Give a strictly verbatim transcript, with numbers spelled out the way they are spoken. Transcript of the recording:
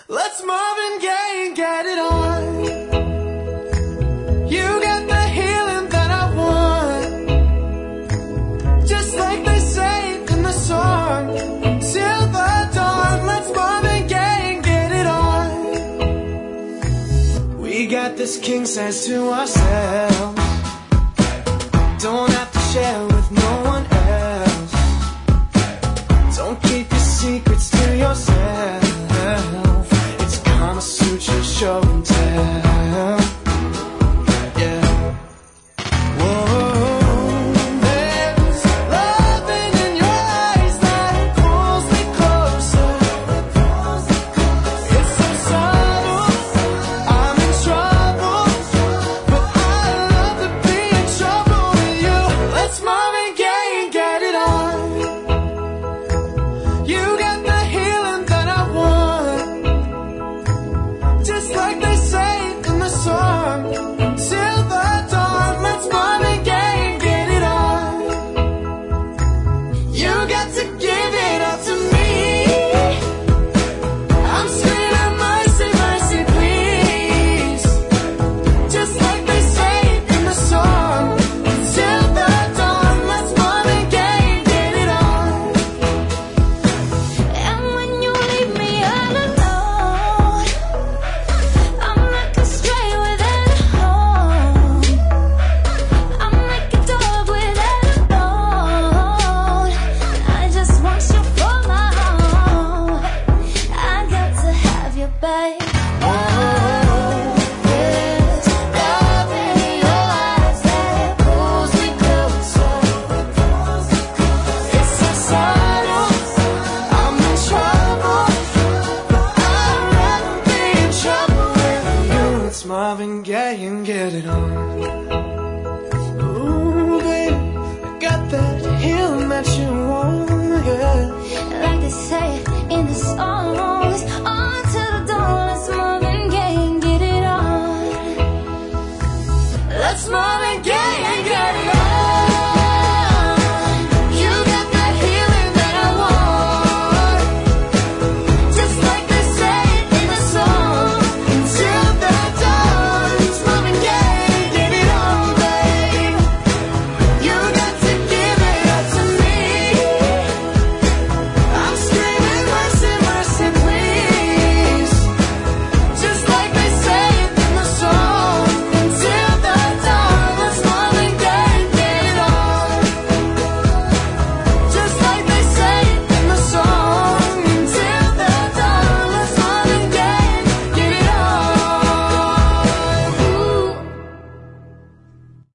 Let's Marvin Gaye and get it on. You got the healing that I want, just like they say in the song. Till the dawn, let's Marvin Gaye and get it on. We got this king size to ourselves, don't have to share with no one else. Don't keep your secrets to yourself. It's Kama Sutra show and tell. Yeah. Whoa, there's loving in your eyes that pulls me closer. It's so subtle, I'm in trouble, but I love to be in trouble with you. Let's Marvin Gaye and get it on. You got the healing that I want, just like they say in the song. Till the dawn, let's Marvin Gaye and get it on. You got to give it up to me. I'm screaming mercy, mercy, please, just like they say in the song. Till the dawn, let's Marvin Gaye and get it on. And when you leave me all alone, I'm like a stray without a home. I'm like a dog without a bone. I just want you for my own. I got to have you, babe. Oh, there's love in your eyes that pulls me closer. It's so subtle, I'm in trouble, but I'd rather be in trouble with you. It's Marvin Gaye and get it on.